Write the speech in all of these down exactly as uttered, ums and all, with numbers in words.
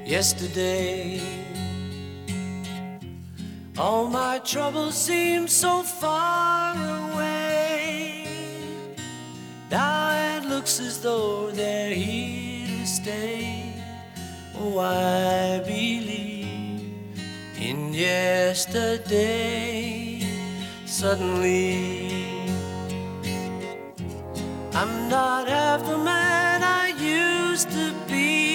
Yesterday, all my troubles seem so far away. Now it looks as though they're here to stay. Oh, I believe in yesterday. Suddenly, I'm not half the man I used to be.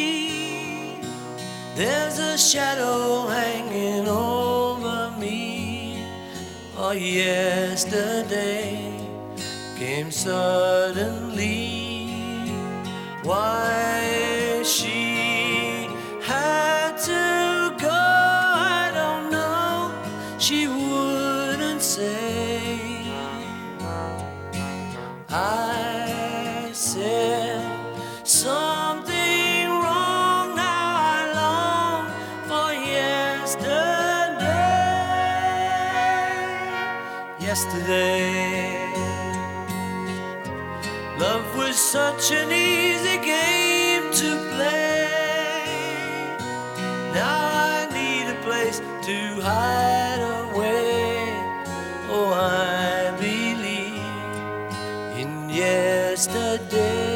There's a shadow hanging over me. Oh, yesterday came suddenly. Why she had to go, I don't know. She wouldn't say. I said something wrong. Now I long for yesterday. Yesterday, love was such an easy game to play. Now I need a place to hide away. Oh, I believe in yesterday.